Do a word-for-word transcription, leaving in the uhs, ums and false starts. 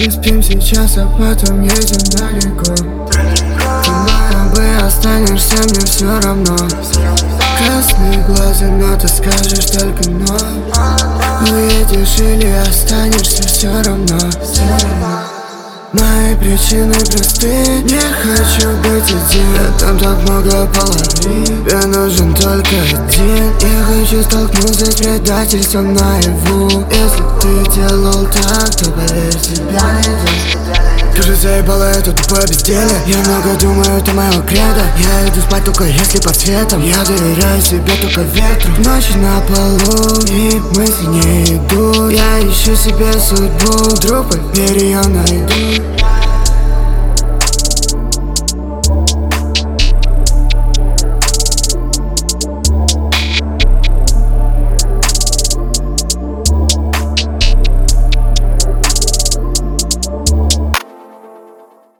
Не спим сейчас, а потом едем далеко. Ты моя бы, останешься, мне все равно. Красные глаза, но ты скажешь только но. Уедешь или останешься, все равно. Мои причины просты. Не хочу быть один, там так много половин. Тебе нужен только один. Я хочу столкнуться с предательством наяву. Если ты делал так, то поверь, тебя найдешь. Скажи, заебало это тупое безделие. Я много думаю, это моего кредо. Я иду спать только если под светом. Я доверяю себе только ветру. Ночь на полу, и мысли не идут. Я ищу себе судьбу. Вдруг поверь, ее найду.